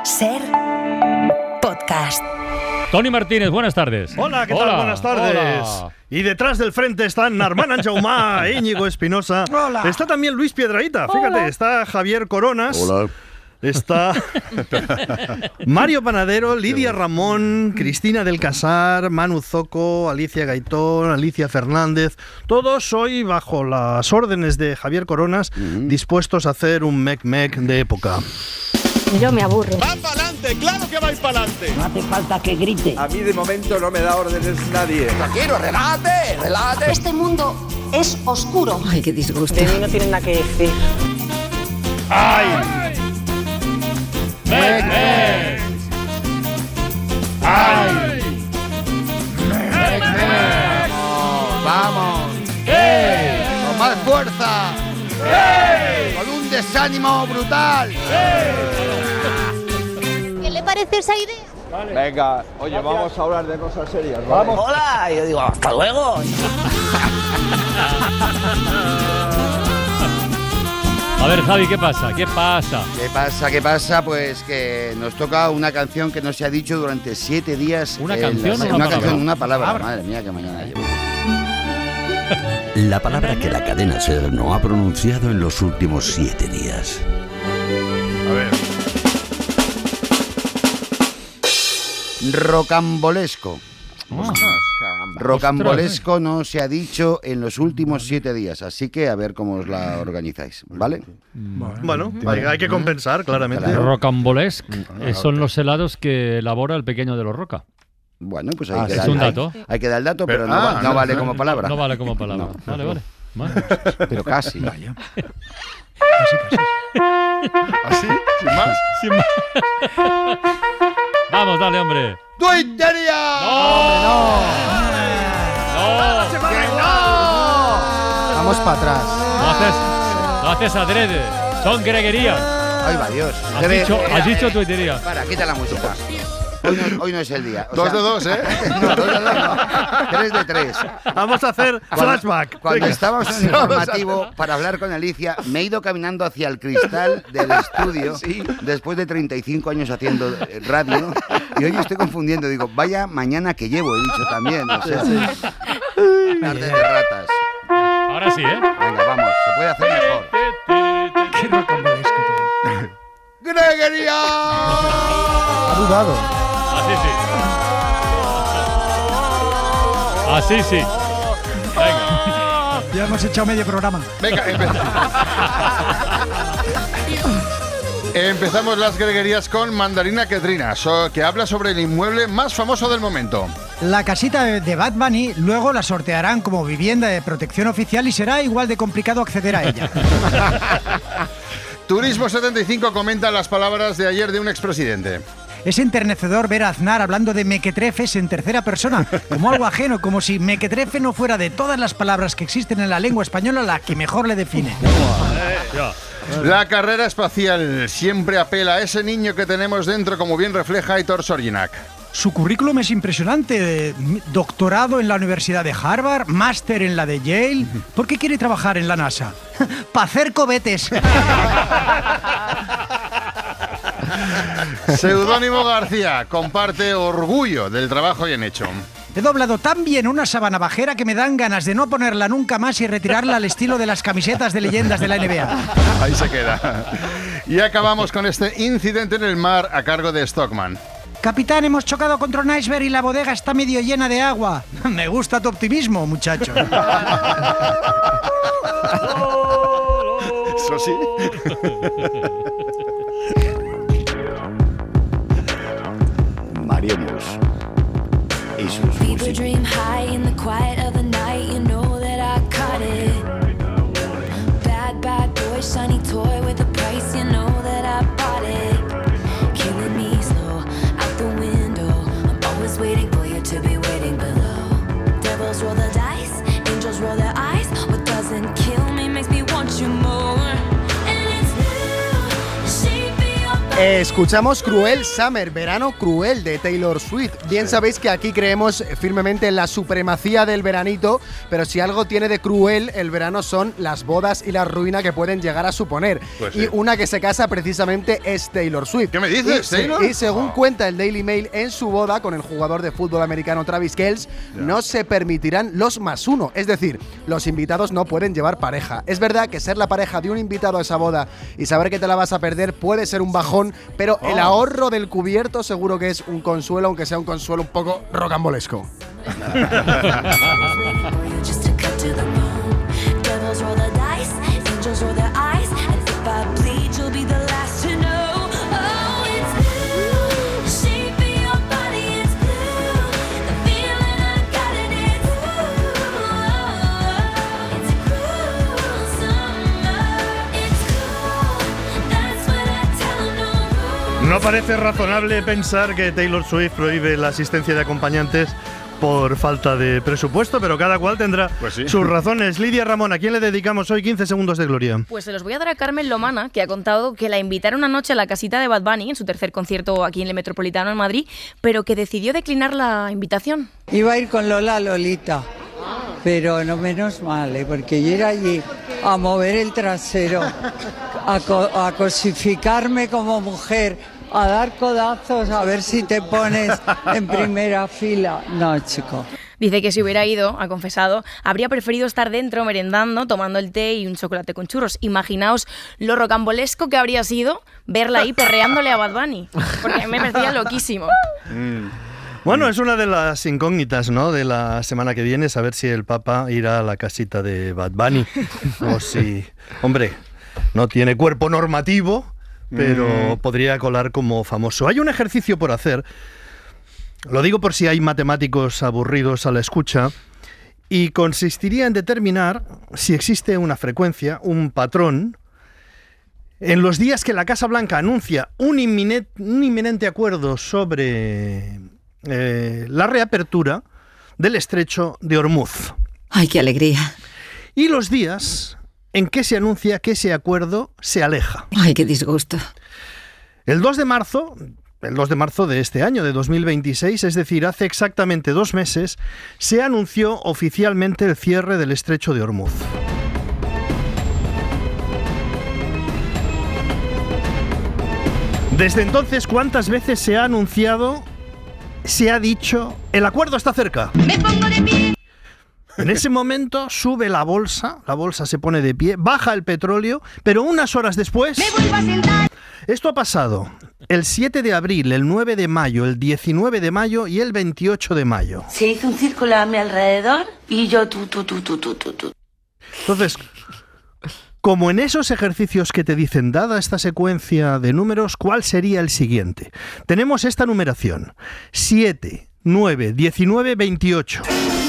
SER Podcast. Toni Martínez, buenas tardes. Hola, ¿qué tal? Buenas tardes. Hola. Y detrás del frente están Narmán Anjaumá, Íñigo Espinosa. Hola. Está también Luis Piedrahita, fíjate, está Javier Coronas. Hola. Está Mario Panadero, Lidia Ramón, Cristina del Casar, Manu Zoco, Alicia Gaitón, Alicia Fernández. Todos hoy bajo las órdenes de Javier Coronas, dispuestos a hacer un mec-mec de época. Yo me aburro. ¡Va para adelante! ¡Claro que vais para adelante! No hace falta que grite. A mí de momento no me da órdenes nadie. Tranquilo, relájate. Este mundo es oscuro. Ay, qué disgusto. De mí no tienen nada que decir. ¡Ay! ¡Mec, mec! ¡Ay! ¡Mec, mec! ¡Vamos! ¡Ey! ¡Con más fuerza! ¡Ey! ¡Con un desánimo brutal! ¿Qué le parece esa idea? Venga, oye, vamos a hablar de cosas serias. ¿Vale? Hola. Y yo digo, hasta luego. A ver, Javi, ¿qué pasa? ¿Qué pasa? ¿Qué pasa? Pues que nos toca una canción que no se ha dicho durante 7 días. ¿Una canción o una palabra? Canción, una palabra. Madre mía, que mañana llevo. La palabra que la cadena SER no ha pronunciado en los últimos 7 días. A ver. Rocambolesco. Rocambolesco no se ha dicho en los últimos 7 días, así que a ver cómo os la organizáis, ¿vale? Bueno, hay que compensar, claramente. Claro. Rocambolesque son los helados que elabora el pequeño de los Roca. Bueno, pues ahí es un dato. Hay que dar el dato, pero no vale como palabra. No vale como palabra. No. Vale. Bueno. Pero casi. Vaya. ¿Así? ¿Sin más? Vamos, dale, hombre. ¡Tuitería! ¡No! Vamos para atrás. Lo haces adrede. Son greguerías. Ay, va Dios. Has dicho tuitería. Para, quita la música. Hoy no es el día. 2 de 2, ¿eh? No, 2 de 2 no. 3 de 3. Vamos a hacer flashback. Cuando Venga. estábamos en el informativo para hablar con Alicia, me he ido caminando hacia el cristal del estudio después de 35 años haciendo radio y hoy estoy confundiendo. Digo, vaya mañana que llevo, he dicho también. O sea, tarde de ratas. Ahora sí, ¿eh? Venga, vamos, se puede hacer mejor. Qué rocambolesco todo. ¡Greguería! Ha dudado. Así sí. Venga. Ya hemos echado medio programa. Venga, empezamos las greguerías con Mandarina Ketrina, que habla sobre el inmueble más famoso del momento. La casita de Bad Bunny luego la sortearán como vivienda de protección oficial y será igual de complicado acceder a ella. Turismo 75 comenta las palabras de ayer de un expresidente. Es enternecedor ver a Aznar hablando de mequetrefes en tercera persona, como algo ajeno, como si mequetrefe no fuera de todas las palabras que existen en la lengua española la que mejor le define. La carrera espacial siempre apela a ese niño que tenemos dentro, como bien refleja Aitor Sorginac. Su currículum es impresionante. Doctorado en la Universidad de Harvard, máster en la de Yale. ¿Por qué quiere trabajar en la NASA? ¡Para hacer cohetes! Seudónimo García comparte orgullo del trabajo bien hecho. He doblado tan bien una sábana bajera que me dan ganas de no ponerla nunca más y retirarla al estilo de las camisetas de leyendas de la NBA. Ahí se queda. Y acabamos con este incidente en el mar a cargo de Stockman. Capitán, hemos chocado contra un iceberg y la bodega está medio llena de agua. Me gusta tu optimismo, muchacho. Eso sí. Mario Mus y sus músicos. Escuchamos Cruel Summer, verano cruel de Taylor Swift. Bien sabéis que aquí creemos firmemente en la supremacía del veranito, pero si algo tiene de cruel el verano son las bodas y la ruina que pueden llegar a suponer. Pues y una que se casa precisamente es Taylor Swift. ¿Qué me dices, Taylor? Y según cuenta el Daily Mail, en su boda con el jugador de fútbol americano Travis Kelce, no se permitirán los +1, es decir, los invitados no pueden llevar pareja. Es verdad que ser la pareja de un invitado a esa boda y saber que te la vas a perder puede ser un bajón, pero el ahorro del cubierto seguro que es un consuelo, aunque sea un consuelo un poco rocambolesco. No parece razonable pensar que Taylor Swift prohíbe la asistencia de acompañantes por falta de presupuesto, pero cada cual tendrá sus razones. Lidia Ramón, ¿a quién le dedicamos hoy 15 segundos de gloria? Pues se los voy a dar a Carmen Lomana, que ha contado que la invitaron una noche a la casita de Bad Bunny, en su tercer concierto aquí en el Metropolitano en Madrid, pero que decidió declinar la invitación. Iba a ir con Lolita, pero no menos mal, porque yo era allí a mover el trasero, a cosificarme como mujer, a dar codazos, a ver si te pones en primera fila. No, chico. Dice que si hubiera ido, ha confesado, habría preferido estar dentro merendando, tomando el té y un chocolate con churros. Imaginaos lo rocambolesco que habría sido verla ahí perreándole a Bad Bunny, porque me parecía loquísimo. Bueno, es una de las incógnitas, ¿no?, de la semana que viene, saber si el Papa irá a la casita de Bad Bunny o si, hombre, no tiene cuerpo normativo, pero podría colar como famoso. Hay un ejercicio por hacer, lo digo por si hay matemáticos aburridos a la escucha, y consistiría en determinar si existe una frecuencia, un patrón, en los días que la Casa Blanca anuncia un inminente acuerdo sobre la reapertura del estrecho de Hormuz. ¡Ay, qué alegría! Y los días en que se anuncia que ese acuerdo se aleja. ¡Ay, qué disgusto! El 2 de marzo de este año, de 2026, es decir, hace exactamente 2 meses, se anunció oficialmente el cierre del estrecho de Hormuz. Desde entonces, ¿cuántas veces se ha anunciado, se ha dicho, el acuerdo está cerca? ¡Me pongo de pie! En ese momento sube la bolsa se pone de pie, baja el petróleo, pero unas horas después... ¡Me vuelvo a sentar! Esto ha pasado el 7 de abril, el 9 de mayo, el 19 de mayo y el 28 de mayo. Se hizo un círculo a mi alrededor y yo tú. Entonces, como en esos ejercicios que te dicen, dada esta secuencia de números, ¿cuál sería el siguiente? Tenemos esta numeración: 7, 9, 19, 28.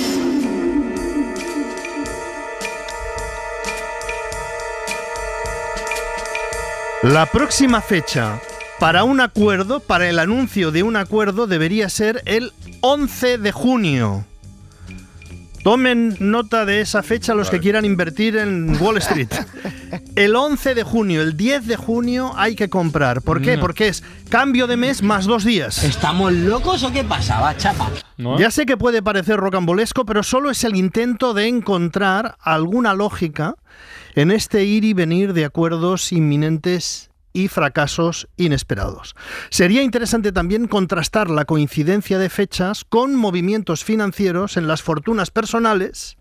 La próxima fecha para un acuerdo, para el anuncio de un acuerdo, debería ser el 11 de junio. Tomen nota de esa fecha los que quieran invertir en Wall Street. El 11 de junio, el 10 de junio hay que comprar. ¿Por qué? Porque es cambio de mes más 2 días. ¿Estamos locos o qué pasa, chapa? ¿No? Ya sé que puede parecer rocambolesco, pero solo es el intento de encontrar alguna lógica en este ir y venir de acuerdos inminentes y fracasos inesperados. Sería interesante también contrastar la coincidencia de fechas con movimientos financieros en las fortunas personales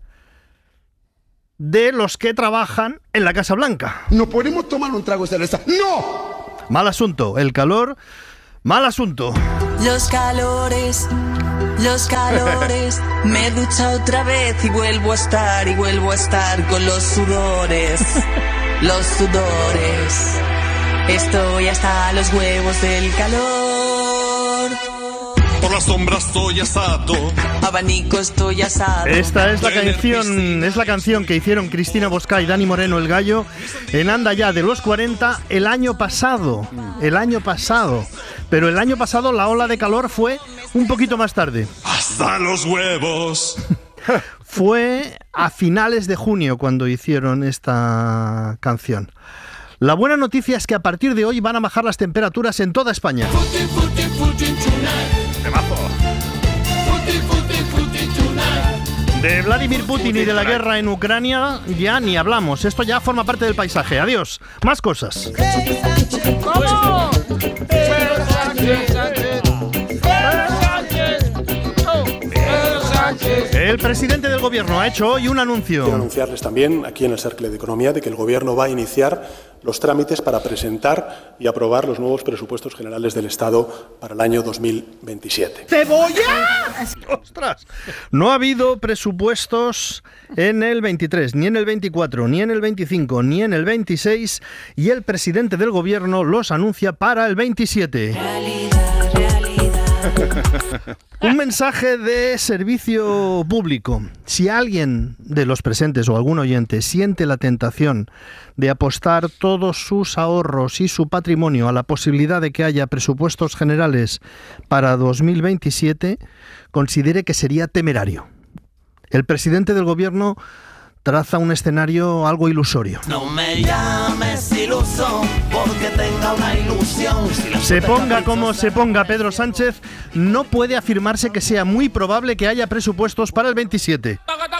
de los que trabajan en la Casa Blanca. ¿No podemos tomar un trago de cerveza? ¡No! Mal asunto. El calor, mal asunto. Los calores, me he duchado otra vez y vuelvo a estar con los sudores. Estoy hasta los huevos del calor. Por la sombra estoy asado. Abanico estoy asado. Esta es la canción que hicieron Cristina Bosca y Dani Moreno el Gallo en Anda Ya de los 40 el año pasado. Pero el año pasado la ola de calor fue un poquito más tarde. Hasta los huevos. Fue a finales de junio cuando hicieron esta canción. La buena noticia es que a partir de hoy van a bajar las temperaturas en toda España. De Vladimir Putin y de la guerra en Ucrania ya ni hablamos. Esto ya forma parte del paisaje. Adiós. Más cosas. ¿Cómo? El presidente del gobierno ha hecho hoy un anuncio. Quiero anunciarles también aquí en el Cercle de Economía de que el gobierno va a iniciar los trámites para presentar y aprobar los nuevos presupuestos generales del Estado para el año 2027. ¡Cebolla! ¡Ostras! No ha habido presupuestos en el 23, ni en el 24, ni en el 25, ni en el 26 y el presidente del gobierno los anuncia para el 27. Un mensaje de servicio público. Si alguien de los presentes o algún oyente siente la tentación de apostar todos sus ahorros y su patrimonio a la posibilidad de que haya presupuestos generales para 2027, considere que sería temerario. El presidente del gobierno traza un escenario algo ilusorio. No me llames iluso porque tenga una ilusión. Se ponga como se ponga Pedro Sánchez, no puede afirmarse que sea muy probable que haya presupuestos para el 27.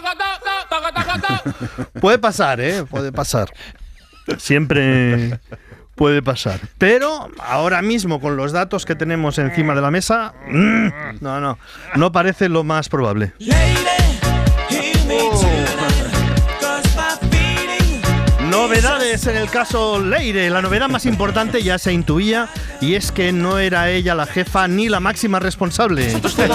Puede pasar, puede pasar. Siempre puede pasar. Pero ahora mismo, con los datos que tenemos encima de la mesa, no parece lo más probable. Novedades en el caso Leire. La novedad más importante ya se intuía, y es que no era ella la jefa ni la máxima responsable.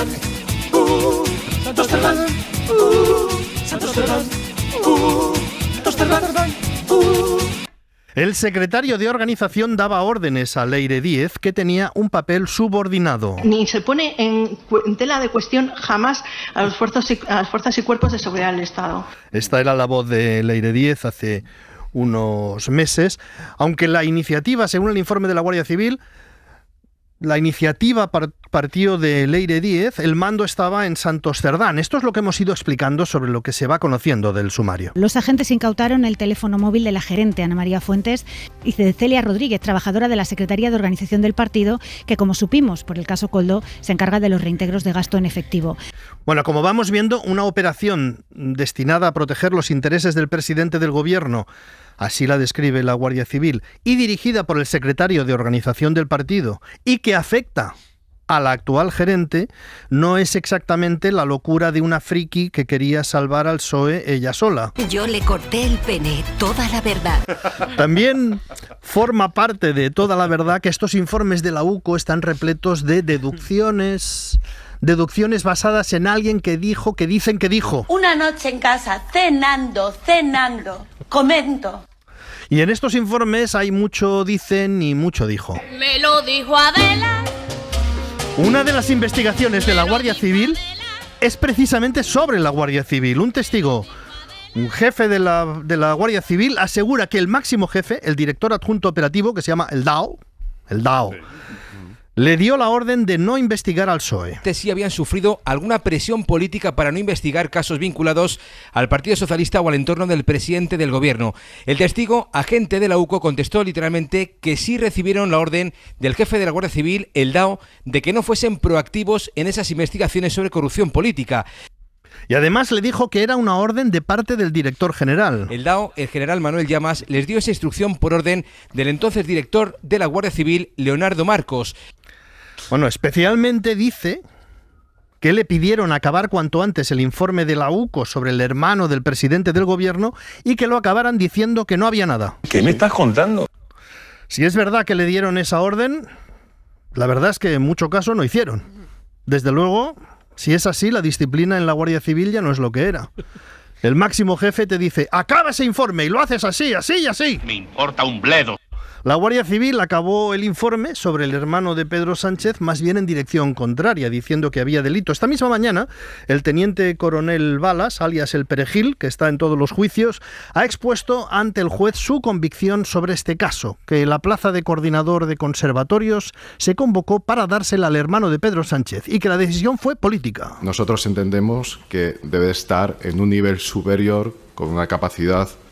El secretario de organización daba órdenes a Leire Díez, que tenía un papel subordinado. Ni se pone en tela de cuestión jamás a las fuerzas y cuerpos de seguridad del Estado. Esta era la voz de Leire Díez hace unos meses, aunque la iniciativa, según el informe de la Guardia Civil, la iniciativa partió de Leire Díez, el mando estaba en Santos Cerdán. Esto es lo que hemos ido explicando sobre lo que se va conociendo del sumario. Los agentes incautaron el teléfono móvil de la gerente Ana María Fuentes y de Celia Rodríguez, trabajadora de la Secretaría de Organización del partido, que, como supimos por el caso Koldo, se encarga de los reintegros de gasto en efectivo. Bueno, como vamos viendo, una operación destinada a proteger los intereses del presidente del gobierno, así la describe la Guardia Civil, y dirigida por el secretario de Organización del partido, y que afecta a la actual gerente, no es exactamente la locura de una friki que quería salvar al PSOE ella sola. Yo le corté el pene, toda la verdad. También forma parte de toda la verdad que estos informes de la UCO están repletos de deducciones basadas en alguien que dijo, que dicen que dijo. Una noche en casa, cenando, comento. Y en estos informes hay mucho dicen y mucho dijo. Me lo dijo Adela. Una de las investigaciones de la Guardia Civil es precisamente sobre la Guardia Civil. Un testigo, un jefe de la Guardia Civil, asegura que el máximo jefe, el director adjunto operativo, que se llama el DAO, le dio la orden de no investigar al PSOE. Sí habían sufrido alguna presión política para no investigar casos vinculados al Partido Socialista o al entorno del presidente del gobierno. El testigo, agente de la UCO, contestó literalmente que sí recibieron la orden del jefe de la Guardia Civil, el DAO, de que no fuesen proactivos en esas investigaciones sobre corrupción política. Y además le dijo que era una orden de parte del director general. El DAO, el general Manuel Llamas, les dio esa instrucción por orden del entonces director de la Guardia Civil, Leonardo Marcos. Bueno, especialmente dice que le pidieron acabar cuanto antes el informe de la UCO sobre el hermano del presidente del gobierno y que lo acabaran diciendo que no había nada. ¿Qué me estás contando? Si es verdad que le dieron esa orden, la verdad es que en mucho caso no hicieron. Desde luego, si es así, la disciplina en la Guardia Civil ya no es lo que era. El máximo jefe te dice, acaba ese informe y lo haces así, así y así. Me importa un bledo. La Guardia Civil acabó el informe sobre el hermano de Pedro Sánchez más bien en dirección contraria, diciendo que había delito. Esta misma mañana, el teniente coronel Balas, alias el Perejil, que está en todos los juicios, ha expuesto ante el juez su convicción sobre este caso, que la plaza de coordinador de conservatorios se convocó para dársela al hermano de Pedro Sánchez y que la decisión fue política. Nosotros entendemos que debe estar en un nivel superior con una capacidad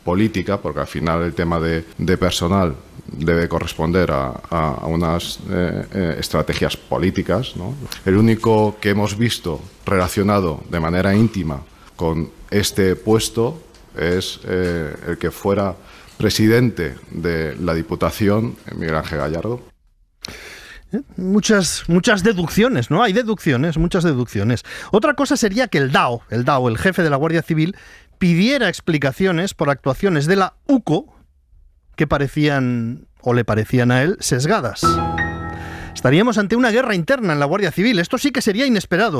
política, porque al final el tema de personal debe corresponder a unas estrategias políticas, ¿no? El único que hemos visto relacionado de manera íntima con este puesto es el que fuera presidente de la Diputación, Miguel Ángel Gallardo. Muchas deducciones, ¿no? Hay deducciones, muchas deducciones. Otra cosa sería que el DAO, el jefe de la Guardia Civil, pidiera explicaciones por actuaciones de la UCO que parecían, o le parecían a él, sesgadas. Estaríamos ante una guerra interna en la Guardia Civil. Esto sí que sería inesperado.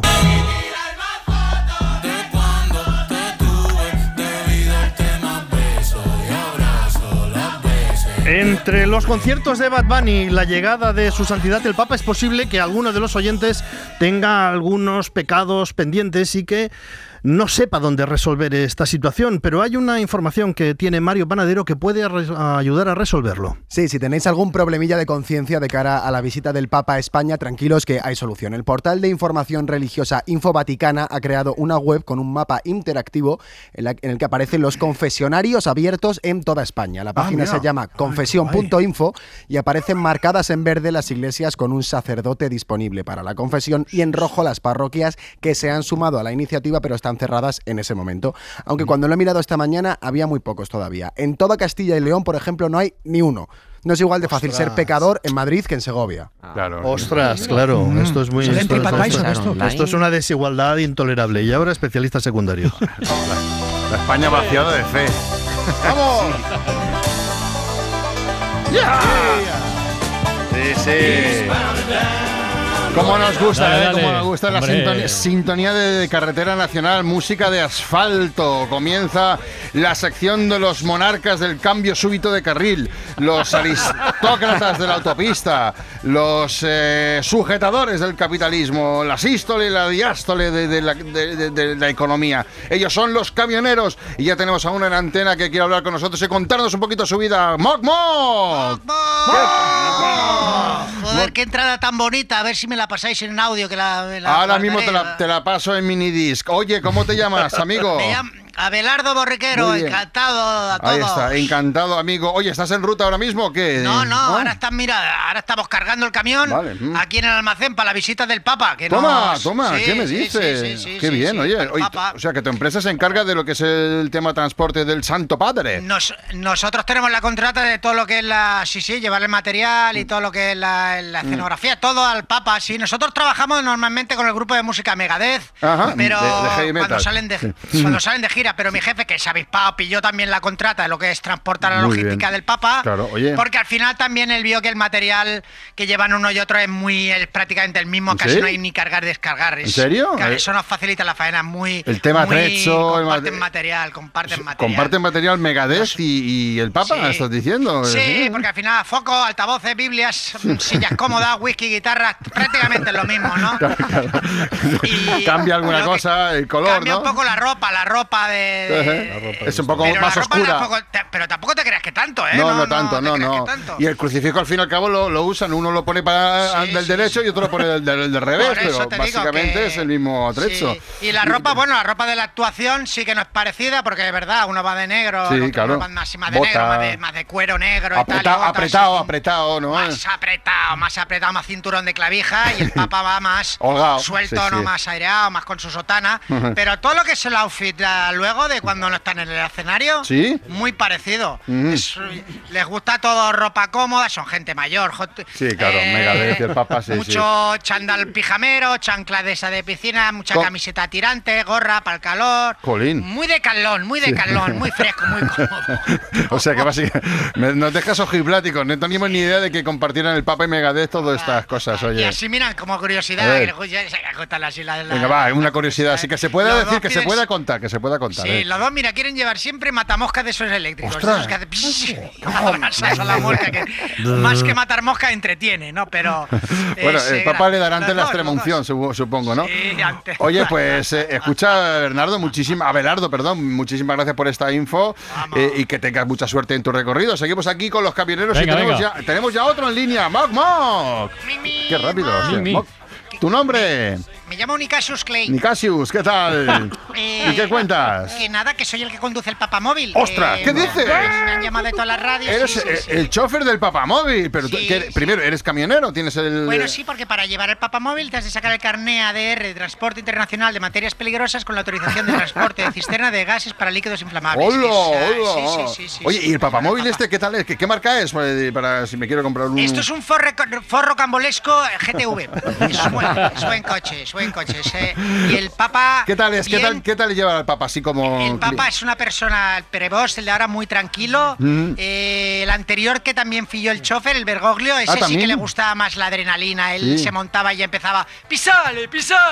Entre los conciertos de Bad Bunny y la llegada de su santidad el Papa, es posible que alguno de los oyentes tenga algunos pecados pendientes y que no sepa dónde resolver esta situación, pero hay una información que tiene Mario Panadero que puede ayudar a resolverlo. Sí, si tenéis algún problemilla de conciencia de cara a la visita del Papa a España, tranquilos que hay solución. El portal de información religiosa Info Vaticana ha creado una web con un mapa interactivo en el que aparecen los confesionarios abiertos en toda España. La página se llama confesión.info y aparecen marcadas en verde las iglesias con un sacerdote disponible para la confesión y en rojo las parroquias que se han sumado a la iniciativa pero están cerradas en ese momento. Aunque cuando lo he mirado esta mañana había muy pocos todavía. En toda Castilla y León, por ejemplo, no hay ni uno. No es igual de fácil ser pecador en Madrid que en Segovia. Claro. Ostras, claro. Esto es muy... Esto es una desigualdad intolerable. Y ahora especialista secundario. La España vaciada de fe. ¡Vamos! ¡Ya! Sí, sí. ¿Cómo nos gusta, dale, ¿Cómo nos gusta la sintonía de carretera nacional, música de asfalto? Comienza la sección de los monarcas del cambio súbito de carril, los aristócratas de la autopista, los sujetadores del capitalismo, la sístole y la diástole de la economía. Ellos son los camioneros y ya tenemos a uno en antena que quiere hablar con nosotros y contarnos un poquito su vida. ¡Moc, moc! Joder, qué entrada tan bonita, a ver si me la pasáis en audio. Ahora mismo te la paso en minidisc. Oye, ¿cómo te llamas, amigo? Me llamo Abelardo Borriquero, encantado a todos. Ahí está, encantado, amigo. Oye, ¿estás en ruta ahora mismo o qué? No, ahora estamos cargando el camión aquí en el almacén para la visita del Papa. Toma, ¿qué me dices? Sí, qué bien, oye, o sea, que tu empresa se encarga de lo que es el tema transporte del Santo Padre. Nosotros tenemos la contrata de todo lo que es llevar el material y todo lo que es la escenografía, todo al Papa. Sí, nosotros trabajamos normalmente con el grupo de música Megadeth, pero de heavy metal. cuando salen de gira. Pero mi jefe, que se ha avispado, pilló también la contrata de lo que es transportar la logística del Papa. Claro, oye. Porque al final también él vio que el material que llevan uno y otro es prácticamente el mismo, casi no hay ni cargar y descargar. ¿En serio? Eso nos facilita la faena muy. El tema Trezzo. Comparten material Megadeth y el Papa, ¿estás diciendo? Sí, porque al final focos, altavoces, Biblias, sillas cómodas, whisky, guitarras, prácticamente es lo mismo, ¿no? Claro. Cambia alguna cosa, el color, cambia un poco la ropa de... Es un poco más oscura. Pero tampoco te creas que tanto, ¿eh? No tanto. Y el crucifijo al fin y al cabo lo usan, uno lo pone del derecho y otro lo pone del revés, pero básicamente es el mismo atrezo. Sí. Y la ropa, la ropa de la actuación sí que no es parecida, porque de verdad uno va de negro, otro va más de negro, más de cuero negro apretado, ¿no? Más apretado, más cinturón de clavija, y el Papa va más holgado, suelto, no más aireado, más con su sotana. Pero todo lo que es el outfit luego de cuando no están en el escenario, muy parecido. Les gusta todo ropa cómoda, son gente mayor. Sí, claro, Megadeth, el Papa, mucho chándal pijamero, chancla de esa de piscina, mucha camiseta tirante, gorra para el calor. Colín. Muy de calón, muy fresco, muy cómodo. O sea que básicamente nos dejas ojipláticos, no teníamos ni idea de que compartieran el Papa y Megadeth todas estas cosas, oye. Y así miran como curiosidad, venga, va, una curiosidad, así que se pueda decir, que se pueda contar. Sí, los dos, quieren llevar siempre matamoscas de esos eléctricos. Esos que hacen la mosca, que más que matar mosca entretiene, ¿no? Pero bueno, el Papa le dará antes la extremunción, supongo, ¿no? Sí, antes. Oye, pues escucha, Abelardo, muchísimas gracias por esta info y que tengas mucha suerte en tu recorrido. Seguimos aquí con los camioneros y tenemos ya otro en línea. ¡Moc! ¡Qué rápido! ¿Tu nombre? Me llamo Nicasius Clay. Nicasius, ¿qué tal? ¿Y qué cuentas? Que nada, que soy el que conduce el papamóvil. ¡Ostras! ¿Qué dices? Me han llamado de todas las radios. Eres el chofer del papamóvil. Pero tú, primero, ¿eres camionero? ¿Tienes el...? Bueno, sí, porque para llevar el papamóvil te has de sacar el carné ADR de Transporte Internacional de Materias Peligrosas con la autorización de transporte de cisterna de gases para líquidos inflamables. ¡Hola! Sí. Oye, ¿y el papamóvil qué tal es? ¿Qué marca es? Para si me quiero comprar un... Esto es un Ford Rocambolesco GTV. Es buen coche. Y el Papa... ¿Qué tal es? ¿Qué tal lleva al Papa? Así como... El Papa es una persona, el Prevost, el de ahora, muy tranquilo. El anterior, que también fui yo el chofer, el Bergoglio, ese sí que le gustaba más la adrenalina. Él se montaba y empezaba, ¡pisale!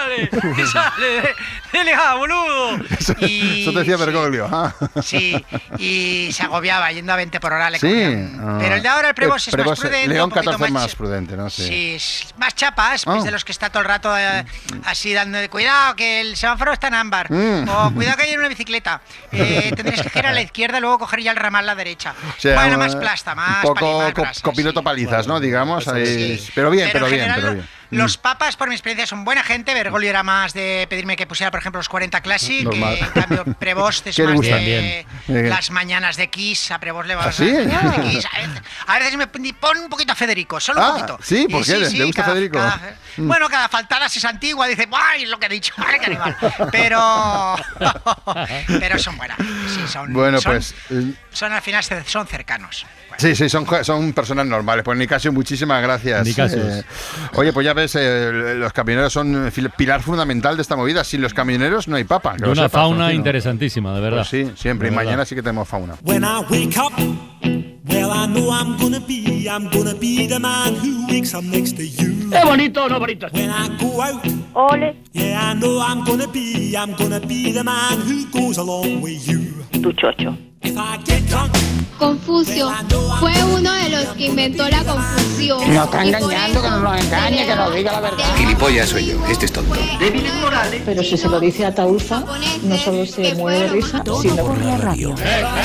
¡Dele, boludo! Eso te decía Bergoglio. Sí, y se agobiaba yendo a 20 por hora. Pero el de ahora, el Prevost, es más prudente. León 14 más prudente, ¿no? Sí, más chapas, pues de los que está todo el rato así dando de cuidado, que el semáforo está en ámbar. O cuidado que hay una bicicleta. Tendréis que girar a la izquierda y luego coger ya el ramal a la derecha. O sea, bueno, más plasta, más un poco copiloto palizas, ¿no? Digamos. Pero bien. Los papas, por mi experiencia, son buena gente. Bergoglio era más de pedirme que pusiera, por ejemplo, los 40 Classic. Que, en cambio, Prevost es más de las mañanas de Kiss. A Prevost le va a las mañanas de Kiss. A veces me pon un poquito a Federico, solo un poquito. ¿Sí? ¿Por qué? ¿Le gusta Federico? Bueno, cada faltada si es antigua, dice, ¡ay, lo que he dicho! ¡Ay, qué animal! Pero son buenas. Son al final son cercanos. Sí, son personas normales. Pues Nicasio, muchísimas gracias. Oye, pues ya ves, los camioneros son pilar fundamental de esta movida. Sin los camioneros no hay papa. Y una fauna interesantísima, de verdad. Pues sí, siempre. Y mañana sí que tenemos fauna. When I wake up, well, I know I'm gonna be the man who wakes up next to you. ¿Es bonito o no bonito? When I go out, ole, yeah, I know I'm gonna be the man who goes along with you. Tu chocho. If I get drunk, Confucio fue uno de los que inventó la confusión. Nos está engañando, que no nos engañe, que nos diga la verdad. Gilipollas soy yo, este es tonto. Pero si se lo dice a Taulfa, no solo se muere de risa, sino por la radio.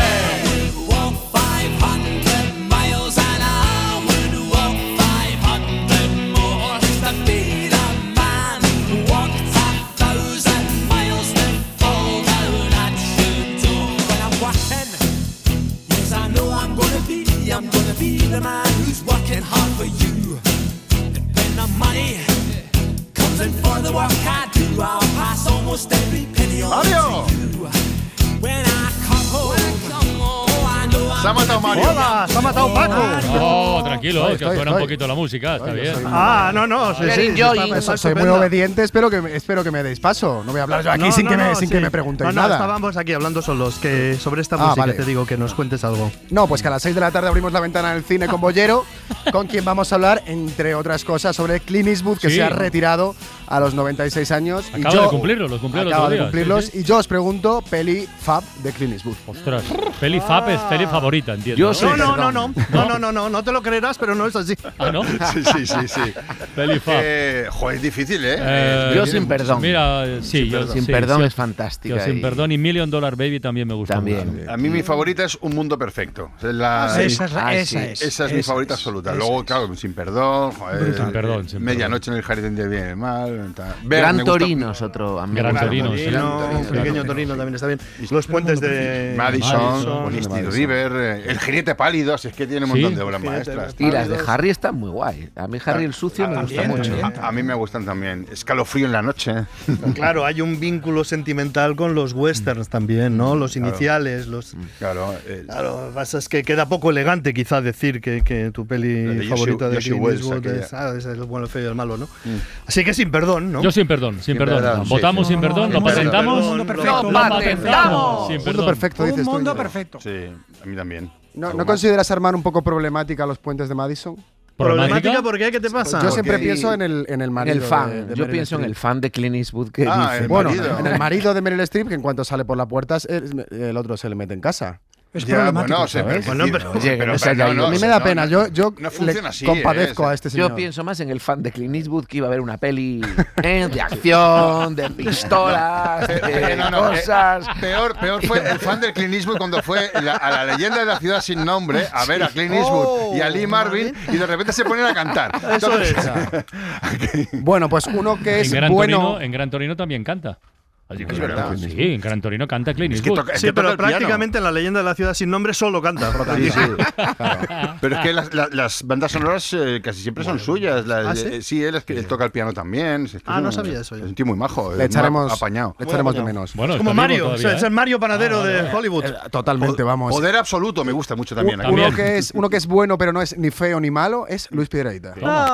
I'm gonna be the man who's working hard for you. And when the money comes in for the work I do, I'll pass almost every penny on to you. When I come home, Se ha matado Mario. Hola, se ha matado Paco. No, tranquilo, que suena un poquito la música, está bien. No, sí. Soy muy obediente, espero que me deis paso. No voy a hablar yo aquí sin que me preguntéis nada. Estábamos aquí hablando solos, que sobre esta música te digo que nos cuentes algo. No, pues que a las 6 de la tarde abrimos la ventana del cine con Bollero, con quien vamos a hablar, entre otras cosas, sobre Clint Eastwood, que se ha retirado a los 96 años. Acaba de cumplirlos, los cumplió el otro día. Cumplirlos. Y yo os pregunto, peli fab de Clint Eastwood. Ostras, peli fab es peli favorita, entiendo. Yo no te lo creerás, pero no es así. ¿Ah, no? Sí. Peli fab. Joder, es difícil, ¿eh? Yo sin perdón. Mira, sin perdón es fantástica. Yo sin perdón y $1 Million Baby también me gusta. También. A mí mi favorita es Un Mundo Perfecto. Esa es mi favorita absoluta. Luego, claro, Sin Perdón, Sin perdón. Medianoche en el Jardín del Bien y el Mal. Gran Torino es otro amigo. Gran Torino, Pequeño Torino también está bien. Los puentes de Madison, East River, El Jinete Pálido, es que tiene un montón de obras maestras. Y las de Harry están muy guay. A mí Harry el Sucio me gusta mucho. A mí me gustan también. Escalofrío en la noche. Claro, hay un vínculo sentimental con los westerns también, ¿no? Los iniciales, los… Claro, pasa es que queda poco elegante quizá decir que tu peli favorita de Clint Eastwood es El bueno, el feo y el malo, ¿no? Así que Sin Perdón, ¿no? Yo sin perdón. Votamos sin perdón, lo patentamos. Mundo perfecto. Sin Mundo perfecto, dices tú. Un mundo perfecto. Sí, a mí también. ¿No consideras, Armand, un poco problemática los puentes de Madison? ¿Problemática? ¿Por qué? ¿Qué te pasa? Yo siempre pienso en el marido. En el fan. Yo pienso en el fan de Clint Eastwood que dice. Bueno, en el marido de Meryl Streep, que en cuanto sale por la puerta, el otro se le mete en casa. Es problemático. A mí me da pena. Yo no funciona así, compadezco a este señor. Yo pienso más en el fan de Clint Eastwood que iba a ver una peli de acción, de pistolas, de cosas. Peor fue el fan de Clint Eastwood cuando fue a la leyenda de la ciudad sin nombre a ver a Clint Eastwood y a Lee Marvin y de repente se ponen a cantar. Bueno, pues uno que es bueno. En Gran Torino también canta. Es verdad. Sí, en Gran Torino canta Clint Eastwood. Sí, pero prácticamente en la leyenda de la ciudad sin nombre solo canta. Claro. Pero es que las bandas sonoras casi siempre son suyas. Sí, él toca el piano también. No sabía eso. Es un tío muy majo. Le echaremos apañado. Le echaremos de menos. Bueno, es como Mario. Es el Mario Panadero de Hollywood. Totalmente, vamos. Poder absoluto me gusta mucho también. Uno que es bueno, pero no es ni feo ni malo, es Luis Piedrahita.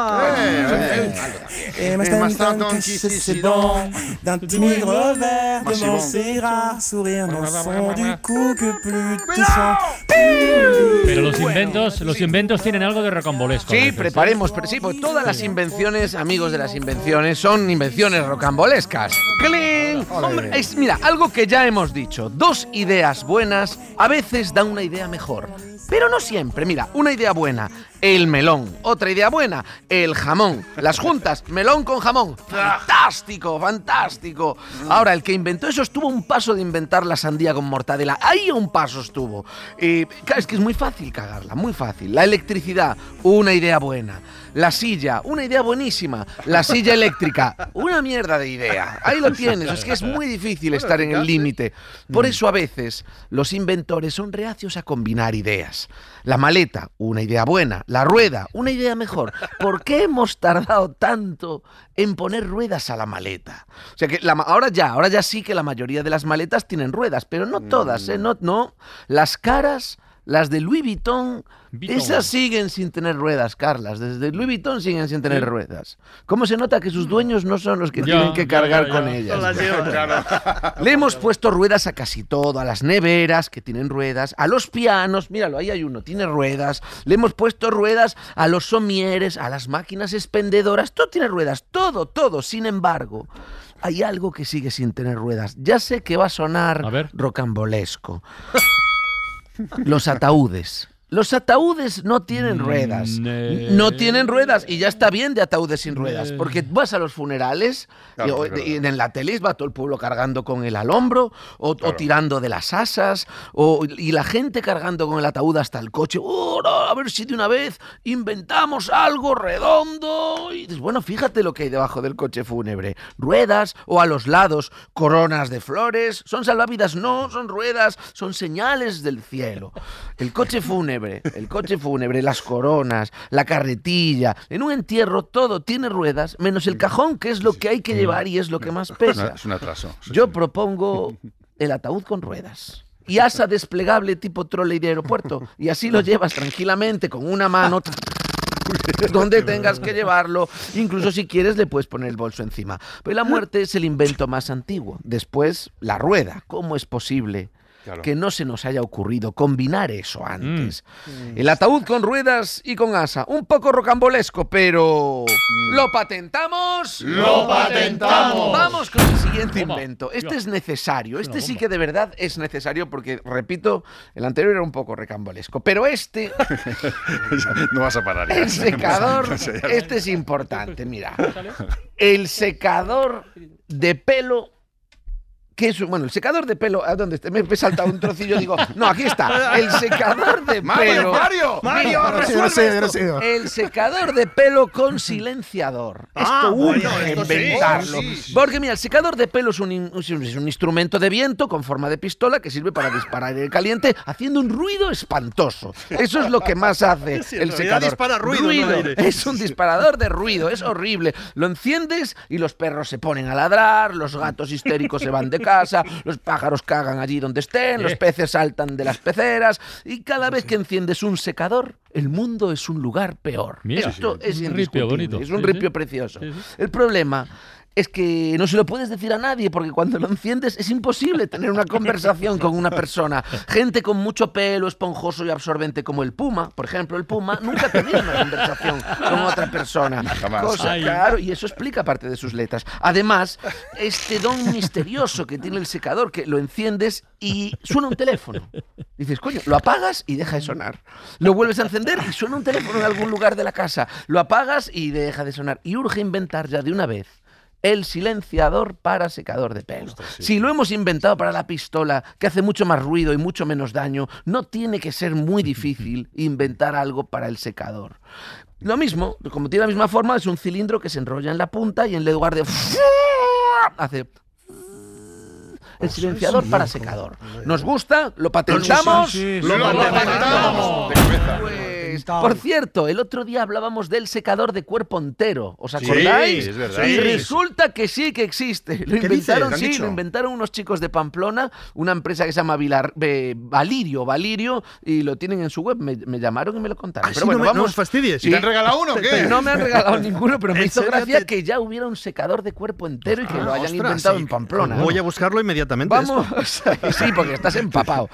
Pero los inventos tienen algo de rocambolesco. Sí, preparemos, pero sí, porque todas las invenciones, amigos de las invenciones, son invenciones rocambolescas. ¡Cling! Hombre, mira, algo que ya hemos dicho, 2 ideas buenas a veces dan una idea mejor. Pero no siempre. Mira, una idea buena, el melón. Otra idea buena, el jamón. Las juntas, melón con jamón. ¡Fantástico, fantástico! Ahora, el que inventó eso estuvo un paso de inventar la sandía con mortadela. Ahí un paso estuvo. Claro, es que es muy fácil cagarla, muy fácil. La electricidad, una idea buena. La silla, una idea buenísima. La silla eléctrica, una mierda de idea. Ahí lo tienes, es que es muy difícil estar en el límite. Por eso a veces los inventores son reacios a combinar ideas. La maleta, una idea buena. La rueda, una idea mejor. ¿Por qué hemos tardado tanto en poner ruedas a la maleta? O sea que ahora ya sí que la mayoría de las maletas tienen ruedas, pero no todas, no. Las caras, las de Louis Vuitton, esas siguen sin tener ruedas, Carlas. Desde Louis Vuitton siguen sin tener ruedas. ¿Cómo se nota que sus dueños no son los que tienen que cargar con ellas? Le hemos puesto ruedas a casi todo, a las neveras, que tienen ruedas, a los pianos, míralo, ahí hay uno, tiene ruedas. Le hemos puesto ruedas a los somieres, a las máquinas expendedoras, todo tiene ruedas, todo. Sin embargo, hay algo que sigue sin tener ruedas. Ya sé que va a sonar rocambolesco. Los ataúdes. Los ataúdes no tienen ruedas. No tienen ruedas. Y ya está bien de ataúdes sin ruedas. Porque vas a los funerales y en la tele va todo el pueblo cargando con él al hombro o tirando de las asas y la gente cargando con el ataúd hasta el coche. A ver si de una vez inventamos algo redondo. Y dices, bueno, fíjate lo que hay debajo del coche fúnebre. Ruedas o a los lados coronas de flores. ¿Son salvavidas? No, son ruedas. Son señales del cielo. El coche fúnebre, las coronas, la carretilla. En un entierro todo tiene ruedas, menos el cajón, que es lo que hay que llevar y es lo que más pesa. Es un atraso. Yo propongo el ataúd con ruedas. Y asa desplegable tipo trolley de aeropuerto. Y así lo llevas tranquilamente con una mano donde tengas que llevarlo. Incluso si quieres le puedes poner el bolso encima. Pero la muerte es el invento más antiguo. Después, la rueda. ¿Cómo es posible que no se nos haya ocurrido combinar eso antes? El ataúd con ruedas y con asa. Un poco rocambolesco, pero... ¿Lo patentamos? ¡Lo patentamos! Vamos con el siguiente invento. Este es necesario. Este sí que de verdad es necesario porque, repito, el anterior era un poco rocambolesco. Pero este... No vas a parar ya. El secador... Este es importante, mira. El secador de pelo... Bueno, el secador de pelo, ¿a dónde está? Me he saltado un trocillo, digo, no, aquí está. El secador de pelo. Mario, el secador de pelo con silenciador. Esto inventarlo. Porque mira, el secador de pelo es un instrumento de viento con forma de pistola que sirve para disparar aire caliente haciendo un ruido espantoso. Eso es lo que más hace el secador. Dispara ruido. Es un disparador de ruido, es horrible. Lo enciendes y los perros se ponen a ladrar, los gatos histéricos se van de casa, los pájaros cagan allí donde estén, los peces saltan de las peceras y cada vez que enciendes un secador, el mundo es un lugar peor. Esto es indiscutible, es un ripio precioso. El problema es que no se lo puedes decir a nadie porque cuando lo enciendes es imposible tener una conversación con una persona. Gente con mucho pelo esponjoso y absorbente como el puma, por ejemplo, el puma nunca tenía una conversación con otra persona. Claro, y eso explica parte de sus letras. Además, este don misterioso que tiene el secador, que lo enciendes y suena un teléfono. Dices, coño, lo apagas y deja de sonar. Lo vuelves a encender y suena un teléfono en algún lugar de la casa. Lo apagas y deja de sonar. Y urge inventar ya de una vez el silenciador para secador de pelo. Ostras, sí. Si lo hemos inventado para la pistola, que hace mucho más ruido y mucho menos daño, no tiene que ser muy difícil inventar algo para el secador. Lo mismo, como tiene la misma forma, es un cilindro que se enrolla en la punta y en lugar de... hace... el silenciador para secador. ¿Nos gusta? ¿Lo patentamos? Sí. ¡Lo patentamos! Por cierto, el otro día hablábamos del secador de cuerpo entero. ¿Os acordáis? Sí, es verdad. Y resulta que sí que existe. Lo inventaron unos chicos de Pamplona, una empresa que se llama Valirio, y lo tienen en su web. Me llamaron y me lo contaron. Pero bueno, no os fastidies. ¿Te han regalado uno o qué? No me han regalado ninguno, pero me hizo gracia que ya hubiera un secador de cuerpo entero y que lo hayan inventado en Pamplona. Voy a buscarlo inmediatamente. Vamos, sí, porque estás empapado.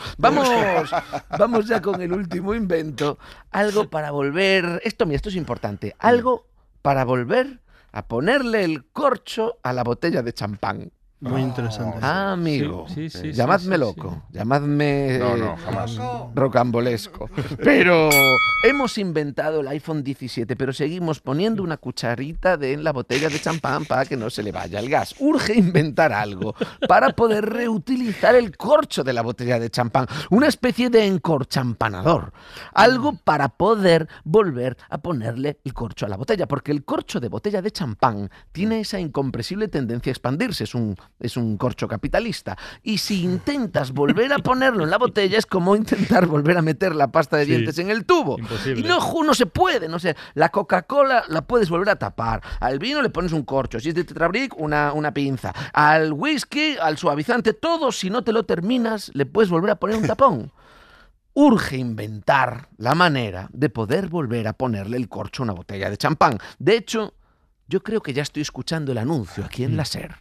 Vamos ya con el último invento. Algo para volver... Esto es importante. Algo para volver a ponerle el corcho a la botella de champán. Muy interesante. Ah, amigo. Sí, llamadme loco. Llamadme... No, jamás. Rocambolesco. Pero hemos inventado el iPhone 17, pero seguimos poniendo una cucharita en la botella de champán para que no se le vaya el gas. Urge inventar algo para poder reutilizar el corcho de la botella de champán. Una especie de encorchampanador. Algo para poder volver a ponerle el corcho a la botella. Porque el corcho de botella de champán tiene esa incomprensible tendencia a expandirse. Es un corcho capitalista. Y si intentas volver a ponerlo en la botella, es como intentar volver a meter la pasta de dientes en el tubo. Imposible. Y no se puede. No sé. La Coca-Cola la puedes volver a tapar. Al vino le pones un corcho. Si es de Tetrabric, una pinza. Al whisky, al suavizante, todo, si no te lo terminas, le puedes volver a poner un tapón. Urge inventar la manera de poder volver a ponerle el corcho a una botella de champán. De hecho, yo creo que ya estoy escuchando el anuncio aquí en la SER.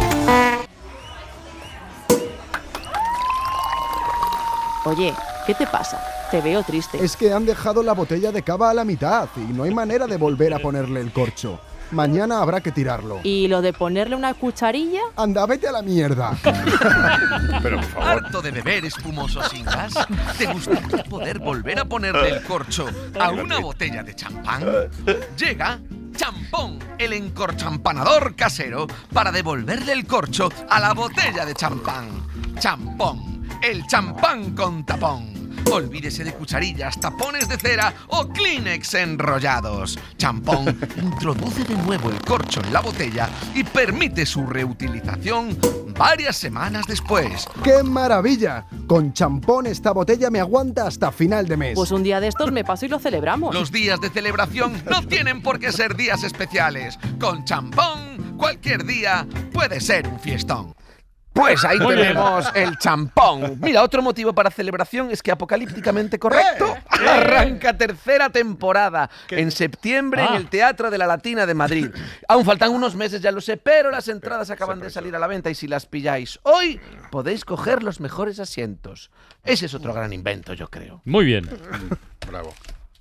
Oye, ¿qué te pasa? Te veo triste. Es que han dejado la botella de cava a la mitad y no hay manera de volver a ponerle el corcho. Mañana habrá que tirarlo. ¿Y lo de ponerle una cucharilla? Anda, vete a la mierda. Pero por favor. ¿Harto de beber espumoso sin gas? ¿Te gustaría poder volver a ponerle el corcho a una botella de champán? Llega Champón, el encorchampanador casero para devolverle el corcho a la botella de champán. Champón, el champán con tapón. Olvídese de cucharillas, tapones de cera o Kleenex enrollados. Champón introduce de nuevo el corcho en la botella y permite su reutilización varias semanas después. ¡Qué maravilla! Con Champón esta botella me aguanta hasta final de mes. Pues un día de estos me paso y lo celebramos. Los días de celebración no tienen por qué ser días especiales. Con Champón, cualquier día puede ser un fiestón. Pues ahí tenemos el champón. Mira, otro motivo para celebración es que apocalípticamente correcto arranca tercera temporada en septiembre en el Teatro de la Latina de Madrid. Aún faltan unos meses, ya lo sé, pero las entradas acaban de salir a la venta y si las pilláis hoy podéis coger los mejores asientos. Ese es otro gran invento, yo creo. Muy bien. Bravo.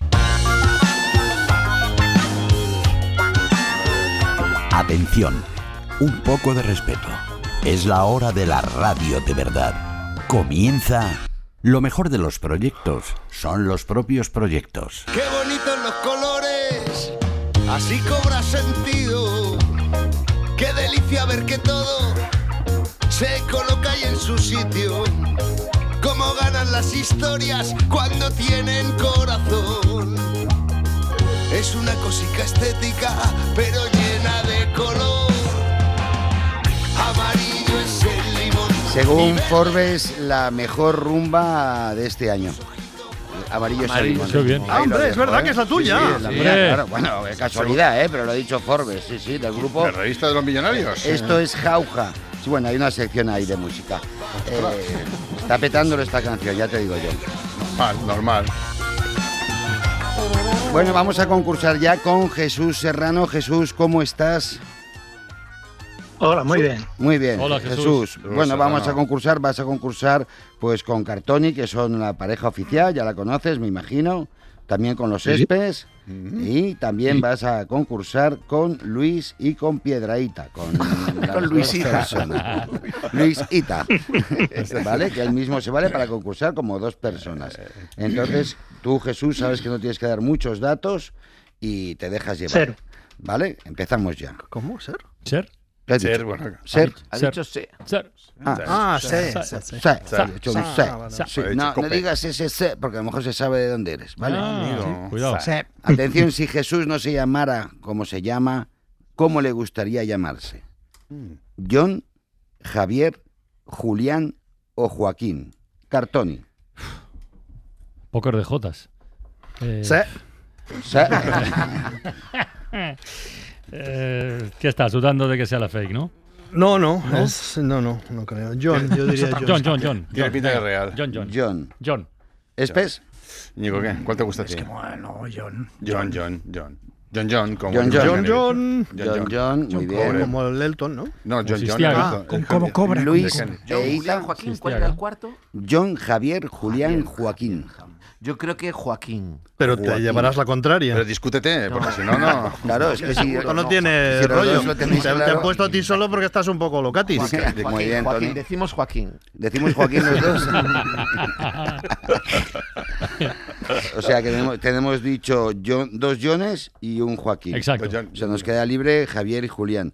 Atención, un poco de respeto. Es la hora de la radio de verdad. Comienza. Lo mejor de los proyectos son los propios proyectos. ¡Qué bonitos los colores! Así cobra sentido. ¡Qué delicia ver que todo se coloca ahí en su sitio! ¡Cómo ganan las historias cuando tienen corazón! Es una cosica estética, pero llena de color. Amarillo es el limón. Según Forbes, la mejor rumba de este año. Amarillo es el limón. Qué bien. Ah, hombre, es verdad que es la tuya. Sí, es la mía, claro. Bueno, es casualidad, pero lo ha dicho Forbes, sí, del grupo. ¿La revista de los millonarios? Esto es Jauja. Sí, bueno, hay una sección ahí de música. Está petándolo esta canción, ya te digo yo. Normal. Bueno, vamos a concursar ya con Jesús Serrano. Jesús, ¿cómo estás? Hola, muy bien. Muy bien. Hola, Jesús. Bueno, vas a concursar pues con Cartoni, que son la pareja oficial, ya la conoces, me imagino. También con los Espes. Y también vas a concursar con Luis y con Piedrahíta. Con Luisita. Luisita. ¿Vale? Que él mismo se vale para concursar como 2 personas. Entonces, tú, Jesús, sabes que no tienes que dar muchos datos y te dejas llevar. Ser. ¿Vale? Empezamos ya. ¿Cómo? ¿Ser? ¿Ser? ¿Qué has dicho? Ser, bueno. Ser. Ha dicho sí. Ser. No digas ese C, porque a lo mejor se sabe de dónde eres, ¿vale? Cuidado. Atención, si Jesús no se llamara como se llama, ¿cómo le gustaría llamarse? ¿John, Javier, Julián o Joaquín? Cartoni. Póker de Jotas. ¿Qué estás dudando de que sea la fake, no? No creo. John, yo diría John. Tiene pinta de real. John. ¿Espes? Ñigo, ¿qué? ¿Cuál te gusta a ti? Es que bueno, John. John, como John, muy bien. Como el Elton, ¿no? No, John. Como cobra. Luis, Julián, Joaquín, ¿cuál era el cuarto? John, Javier, Julián, Joaquín. Yo creo que Joaquín. Pero te llevarás la contraria. Pero discútete, porque si no, no. Claro, es que si no tiene rollo. Te he puesto a ti solo porque estás un poco locatis. Muy bien, Joaquín, decimos Joaquín. Decimos Joaquín los dos. O sea que tenemos dicho 2 Johnes y un Joaquín. Exacto. O sea, nos queda libre Javier y Julián.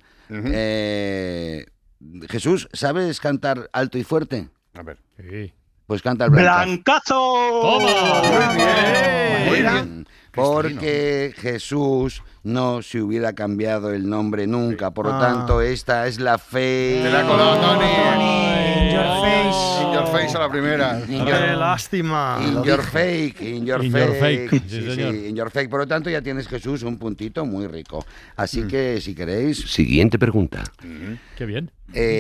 Jesús, ¿sabes cantar alto y fuerte? A ver. Sí. Pues canta el ¡Blancazo! ¡Toma! Muy bien. Porque Jesús no se hubiera cambiado el nombre nunca. Por lo tanto, esta es la fe. Te la ha colado, Tony. In your face. In your face a la primera. ¡Qué lástima! In your fake. In your fake. Sí, señor. In your fake. Por lo tanto, ya tienes, Jesús, un puntito muy rico. Así que, si queréis... Siguiente pregunta. Qué bien.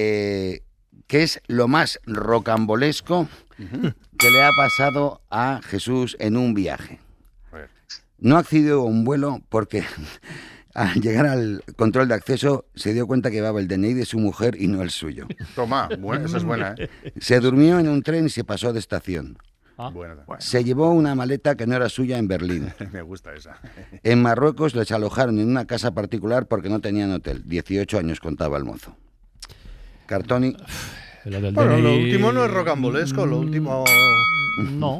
¿Qué es lo más rocambolesco que le ha pasado a Jesús en un viaje? No accedió a un vuelo porque al llegar al control de acceso se dio cuenta que llevaba el DNI de su mujer y no el suyo. Toma, esa es buena, ¿eh? Se durmió en un tren y se pasó de estación. Bueno. Se llevó una maleta que no era suya en Berlín. Me gusta esa. En Marruecos les alojaron en una casa particular porque no tenían hotel. 18 años contaba el mozo. Cartoni. Lo último no es rocambolesco, lo último... No.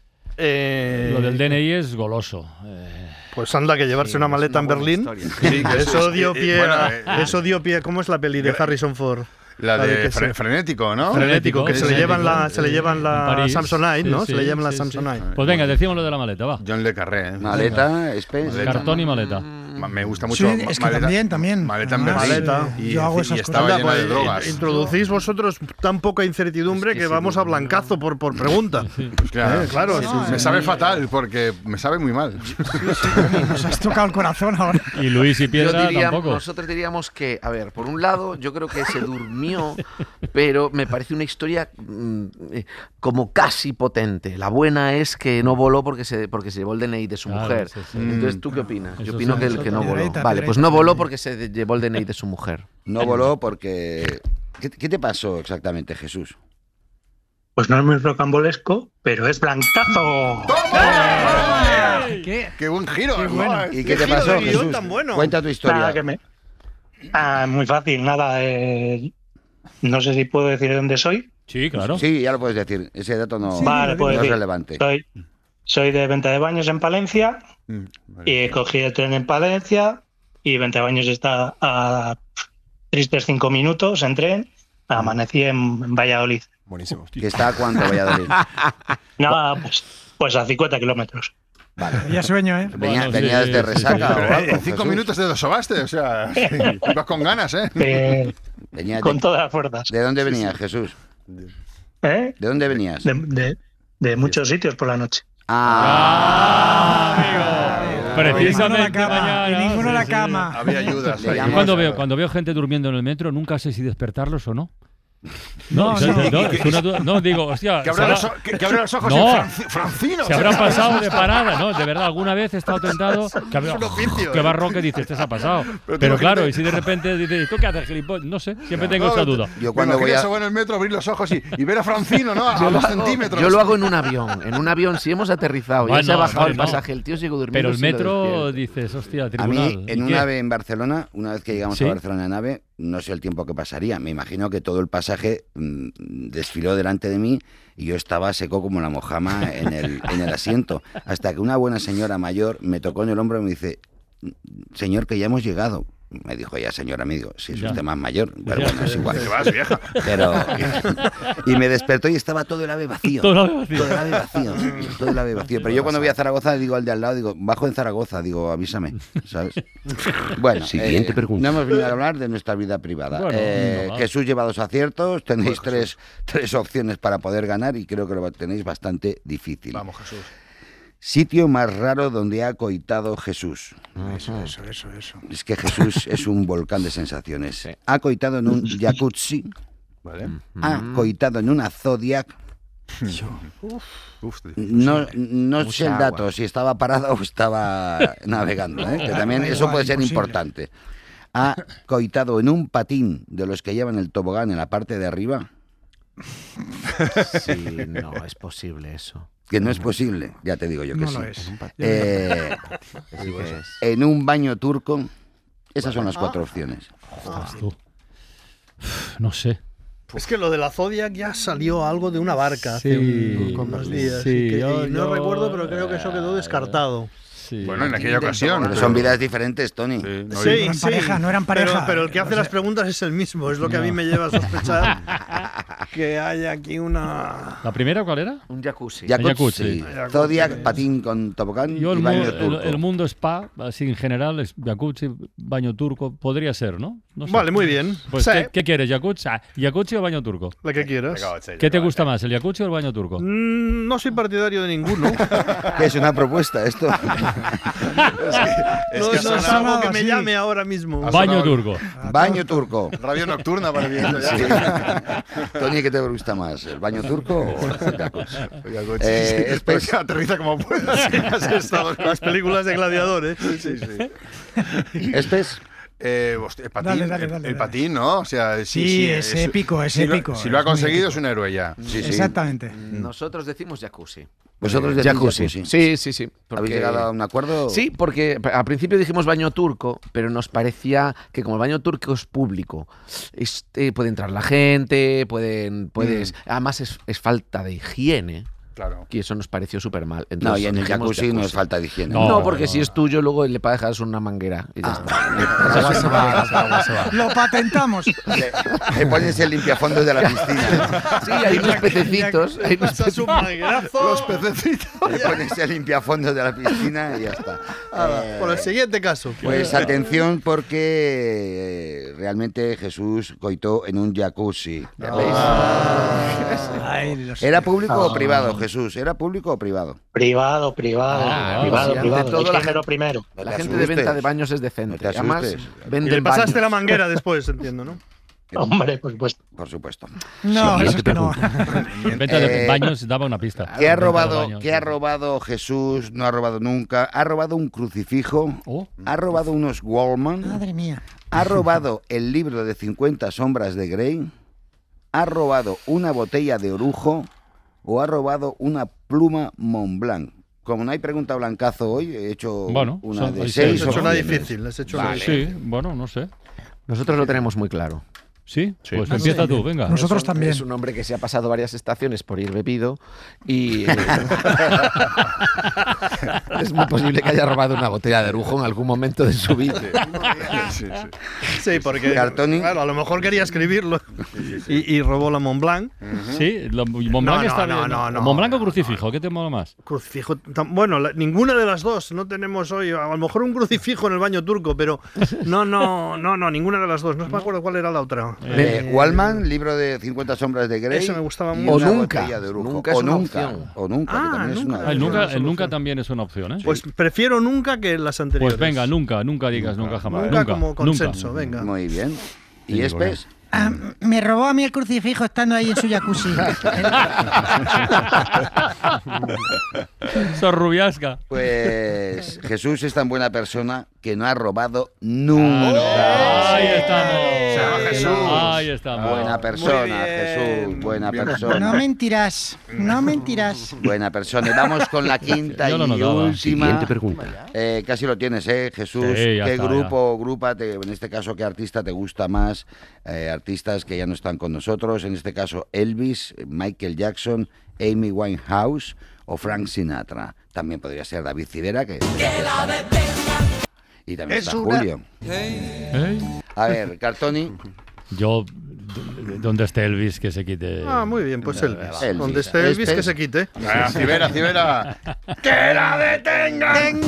Lo del DNI es goloso. Pues anda, que llevarse una maleta en Berlín. Sí, que eso dio pie eso dio pie. ¿Cómo es la peli de Harrison Ford? La de Frenético, ¿no? Frenético, que se le llevan la Samsonite, ¿no? Se le llevan la Samsonite. Pues venga, decimos lo de la maleta, va. John le Carré. Maleta, Space. Cartón y maleta. Me gusta mucho. Sí, es que también. Maleta en Berlín. Yo hago esas cosas. Estaba llena de drogas. Introducís vosotros tan poca incertidumbre que vamos a blancazo por pregunta. Pues claro. Me sabe fatal porque me sabe muy mal. Nos has tocado el corazón ahora. Y Luis y Piedra tampoco. Nosotros diríamos que, a ver, por un lado, yo creo que se durmió, pero me parece una historia como casi potente. La buena es que no voló porque se llevó el DNI de su mujer. Entonces, ¿tú qué opinas? Yo opino que no voló. Vale, pues no voló porque se llevó el DNI de su mujer. No voló porque... ¿Qué te pasó exactamente, Jesús? Pues no es muy rocambolesco, pero es blancazo. ¡Qué buen giro! Qué bueno. ¿Y qué te pasó, Jesús? Cuenta tu historia. Muy fácil, nada. No sé si puedo decir de dónde soy. Sí, claro. Sí, ya lo puedes decir. Ese dato no, vale, no es relevante. Soy de Venta de Baños en Palencia y cogí el tren en Palencia y Venta de Baños está a tristes 5 minutos en tren. Amanecí en Valladolid. Buenísimo. ¿Que está a cuánto Valladolid? Nada, pues a 50 kilómetros. Vale. Ya sueño, ¿eh? Venías de resaca o algo. En 5 minutos te lo sobaste, o sea, ibas con ganas, ¿eh? Con todas las fuerzas. ¿De dónde venías, Jesús? ¿Eh? ¿De dónde venías? De muchos sitios por la noche. Amigo. Precisamente mañana. Y ninguno en la cama. Había ayudas. Yo cuando veo gente durmiendo en el metro, nunca sé si despertarlos o no. No, digo, hostia. Que abra los ojos Francino. Se habrán pasado de parada, ¿no? De verdad, alguna vez he estado tentado. Que Barroque dice, este se ha pasado. Pero claro, y si de repente dices, ¿tú qué haces, gilipollas? No sé, siempre tengo esa duda. Yo cuando voy en el metro, abrir los ojos y ver a Francino, ¿no? A 2 centímetros. Yo lo hago en un avión. En un avión, si hemos aterrizado y se ha bajado el pasaje, el tío sigue durmiendo. Pero el metro, dices, hostia, tribunal. A mí, en un ave en Barcelona, una vez que llegamos a Barcelona en ave, no sé el tiempo que pasaría. Me imagino que todo el pasaje desfiló delante de mí y yo estaba seco como la mojama en el asiento. Hasta que una buena señora mayor me tocó en el hombro y me dice, señor, que ya hemos llegado. Me dijo ya, señor amigo, si es usted más mayor. Pero bueno, es igual. ¿Qué vas, vieja? Pero, y me despertó y estaba todo el ave vacío. Todo el ave vacío. Pero yo cuando voy a Zaragoza digo al de al lado, digo, bajo en Zaragoza, digo, avísame, ¿sabes? Bueno, siguiente pregunta. No hemos venido a hablar de nuestra vida privada. Bueno, Jesús lleva 2 aciertos, tenéis tres opciones para poder ganar y creo que lo tenéis bastante difícil. Vamos, Jesús. Sitio más raro donde ha coitado Jesús. Eso. Es que Jesús es un volcán de sensaciones. Sí. Ha coitado en un jacuzzi. Vale. Ha coitado en una Zodiac. No sé el dato, si estaba parado o estaba navegando, que también eso puede ser importante. Ha coitado en un patín de los que llevan el tobogán en la parte de arriba. Sí, no es posible eso. Que no es posible, ya te digo yo que no sí. Lo es. En un baño turco. Esas son las 4 opciones. No sé. Es que lo de la Zodiac ya salió algo de una barca hace unos días. Sí, no recuerdo, pero creo que eso quedó descartado. Sí. Bueno, en aquella ocasión. Pero son vidas diferentes, Tony. No eran pareja. Pero el que hace las preguntas es el mismo. Es lo que a mí me lleva a sospechar que haya aquí una... ¿La primera cuál era? Un jacuzzi. Zodiac, patín con tobogán y baño turco. El mundo spa, así en general, es jacuzzi, baño turco. Podría ser, ¿no? No sé. Vale, muy bien. Pues, ¿qué quieres? ¿Jacuzzi o baño turco? Lo que quieras. ¿Qué te gusta más, el jacuzzi o el baño turco? No soy partidario de ninguno. Es una propuesta esto. No es algo que me llame ahora mismo. Baño turco. Baño turco. Radio nocturna para bien. Tony, ¿qué te gusta más? ¿El baño turco o el jacuzzi? Pues aterriza como puedas. Las películas de gladiadores. Sí. ¿Espes? El patín, ¿no? O sea, sí, es épico, es épico. Si lo ha conseguido, es un héroe ya. Sí. Exactamente. Nosotros decimos jacuzzi. ¿Vosotros decís jacuzzi? Sí. ¿Habéis llegado a un acuerdo? Sí, porque al principio dijimos baño turco, pero nos parecía que como el baño turco es público, puede entrar la gente, además es falta de higiene. Claro. Y eso nos pareció súper mal. No, y en el jacuzzi no es falta de higiene. No, porque si es tuyo, luego le dejas una manguera y ya está. Agua se va. Lo patentamos. Le pones el limpiafondos de la piscina. Sí, hay unos pececitos. Los pececitos. Le pones el limpiafondos de la piscina y ya está. Por el siguiente caso. Pues atención, porque realmente Jesús coitó en un jacuzzi. ¿Era público o privado, Jesús? ¿Era público o privado? Privado. Privado. Primero. La gente de venta de baños es decente. Además, y le pasaste la manguera después, entiendo, ¿no? Hombre, por supuesto. Por supuesto. No, eso es que no. Venta de baños daba una pista. ¿Qué ha robado Jesús? No ha robado nunca. Ha robado un crucifijo. Ha robado unos Wallman. Madre mía. Ha robado el libro de 50 sombras de Grey. Ha robado una botella de orujo. ¿O ha robado una pluma Montblanc? Como no hay pregunta blancazo hoy, he hecho una de 6. Has hecho una difícil. Sí, bueno, no sé. Nosotros lo tenemos muy claro. ¿Sí? Pues empieza tú, venga. Nosotros también. Es un hombre que se ha pasado varias estaciones por ir bebido y es muy posible que haya robado una botella de orujo en algún momento de su vida. Sí, porque claro, a lo mejor quería escribirlo y robó la Montblanc. Sí, la Montblanc está bien. No. ¿Montblanc o crucifijo? ¿Qué te mola más? Crucifijo. Bueno, ninguna de las dos. No tenemos hoy. A lo mejor un crucifijo en el baño turco, pero no, ninguna de las dos. No me acuerdo cuál era la otra. Wallman, libro de 50 sombras de Grey. Eso me gustaba mucho. O nunca. Nunca es una opción. O nunca. El nunca también es una opción, ¿eh? Pues prefiero nunca que las anteriores. Pues venga, nunca digas nunca jamás. Nunca como consenso, venga. Muy bien. ¿Y Espes? Me robó a mí el crucifijo estando ahí en su jacuzzi. Sorrubiasca. Pues Jesús es tan buena persona que no ha robado nunca. Ahí estamos. Se llama Jesús. Ahí estamos. Buena persona, Jesús. Buena persona. No mentirás. No mentirás. Buena persona. Y vamos con la quinta y última. Siguiente pregunta. Casi lo tienes, Jesús. Sí, ya ¿Qué está, grupo, grupa, en este caso, qué artista te gusta más? Artistas que ya no están con nosotros. En este caso, Elvis, Michael Jackson, Amy Winehouse o Frank Sinatra. También podría ser David Civera, que y también está Julio. A ver, Cartoni. Yo, donde esté Elvis, que se quite. Muy bien, pues Elvis. Donde esté Elvis. Elvis, que se quite. Civera. ¡Que la detengan!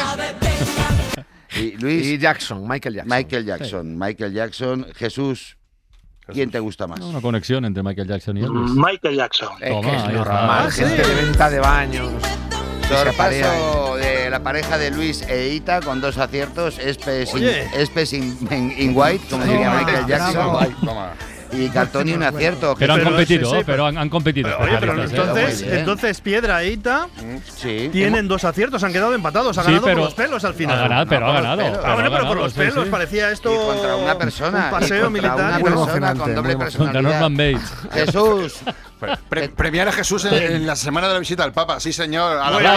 Y Luis. Y Michael Jackson. Jesús. ¿Quién te gusta más? Una conexión entre Michael Jackson y Elvis. Michael Jackson. Toma, que es ahí normal, está. gente de venta de baños. Sorpaso de la pareja de Luis e Ita con 2 aciertos. Espes in white, como diría Michael Jackson. Y Cartoni un acierto. Pero han competido, sí, pero han competido. Oye, pero especialistas, entonces Piedra e Ita Sí. tienen 2 aciertos, han quedado empatados. Ha ganado por los pelos al final. Ha ganado, pero ha ganado. Pero por los pelos, sí. parecía esto. Y contra una persona. Un paseo militar. Una persona con doble Contra personalidad. Norman Bates. Jesús. Premiar a Jesús en la semana de la visita al Papa. Sí, señor. A la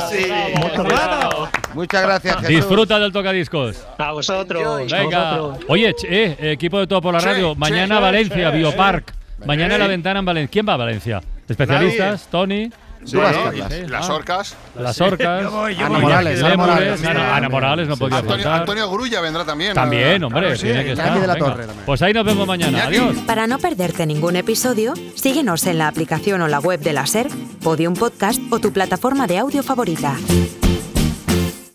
Muchas gracias, Jesús. Disfruta del tocadiscos. A vosotros. Venga. Oye, equipo de Todo por la Radio. Mañana Valencia, Biopark. Mañana en la ventana en Valencia. ¿Quién va a Valencia? ¿Especialistas? Tony. Sí, las orcas. Las orcas. Ana Morales. Ana Morales no podía faltar. Antonio Grulla vendrá también. También, hombre, tiene que estar. Venga. Pues ahí nos vemos mañana. Adiós. Para no perderte ningún episodio, síguenos en la aplicación o la web de la SER, Podium Podcast o tu plataforma de audio favorita.